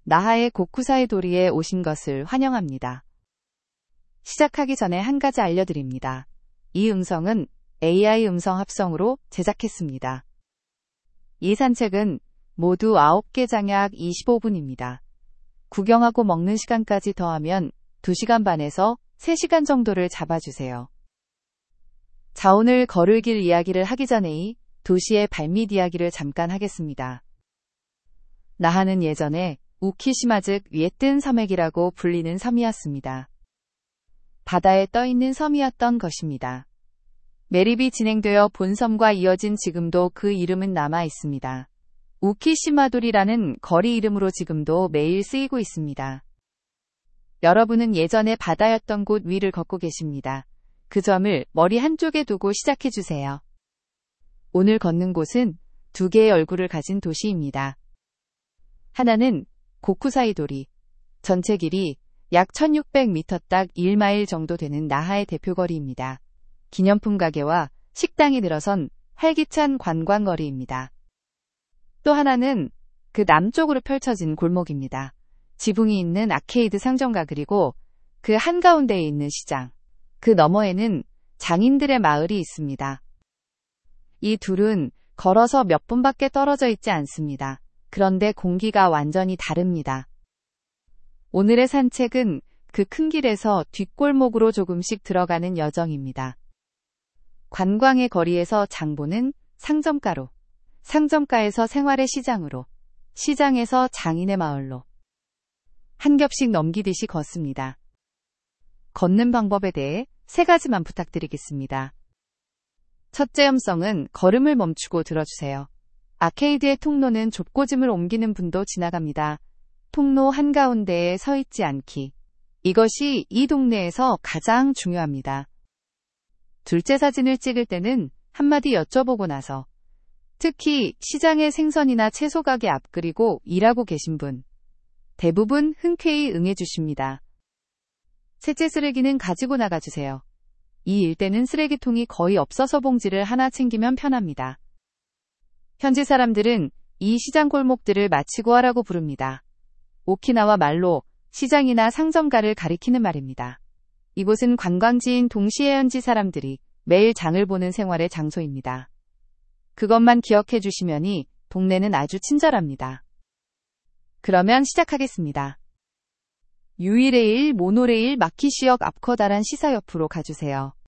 나하의 고쿠사이 도리에 오신 것을 환영합니다. 시작하기 전에 한 가지 알려드립니다. 이 음성은 AI 음성 합성으로 제작했습니다. 이 산책은 모두 9개 장약 25분입니다. 구경하고 먹는 시간까지 더하면 2시간 반에서 3시간 정도를 잡아주세요. 자, 오늘 걸을길 이야기를 하기 전에 이 도시의 발밑 이야기를 잠깐 하겠습니다. 나하는 예전에 우키시마 즉 위에 뜬 섬액이라고 불리는 섬이었습니다. 바다에 떠있는 섬이었던 것입니다. 매립이 진행되어 본섬과 이어진 지금도 그 이름은 남아 있습니다. 우키시마도리라는 거리 이름으로 지금도 매일 쓰이고 있습니다. 여러분은 예전에 바다였던 곳 위를 걷고 계십니다. 그 점을 머리 한쪽에 두고 시작해주세요. 오늘 걷는 곳은 2개의 얼굴을 가진 도시입니다. 하나는 고쿠사이 도리, 전체 길이 약 1600m 딱 1마일 정도 되는 나하의 대표거리입니다. 기념품 가게와 식당이 늘어선 활기찬 관광거리입니다. 또 하나는 그 남쪽으로 펼쳐진 골목입니다. 지붕이 있는 아케이드 상점가 그리고 그 한가운데에 있는 시장, 그 너머에는 장인들의 마을이 있습니다. 이 둘은 걸어서 몇 분밖에 떨어져 있지 않습니다. 그런데 공기가 완전히 다릅니다. 오늘의 산책은 그 큰 길에서 뒷골목으로 조금씩 들어가는 여정입니다. 관광의 거리에서 장보는 상점가로, 상점가에서 생활의 시장으로, 시장에서 장인의 마을로 한 겹씩 넘기듯이 걷습니다. 걷는 방법에 대해 3가지만 부탁드리겠습니다. 첫째 음성은 걸음을 멈추고 들어주세요. 아케이드의 통로는 좁고 짐을 옮기는 분도 지나갑니다. 통로 한가운데에 서 있지 않기. 이것이 이 동네에서 가장 중요합니다. 둘째 사진을 찍을 때는 한마디 여쭤보고 나서, 특히 시장의 생선이나 채소 가게 앞 그리고 일하고 계신 분, 대부분 흔쾌히 응해주십니다. 셋째, 쓰레기는 가지고 나가주세요. 이 일대는 쓰레기통이 거의 없어서 봉지를 하나 챙기면 편합니다. 현지 사람들은 이 시장 골목들을 마치고하라고 부릅니다. 오키나와 말로 시장이나 상점가를 가리키는 말입니다. 이곳은 관광지인 동시에 현지 사람들이 매일 장을 보는 생활의 장소입니다. 그것만 기억해 주시면이 동네는 아주 친절합니다. 그러면 시작하겠습니다. 유이레일 모노레일 마키시역 앞 커다란 시사 옆으로 가주세요.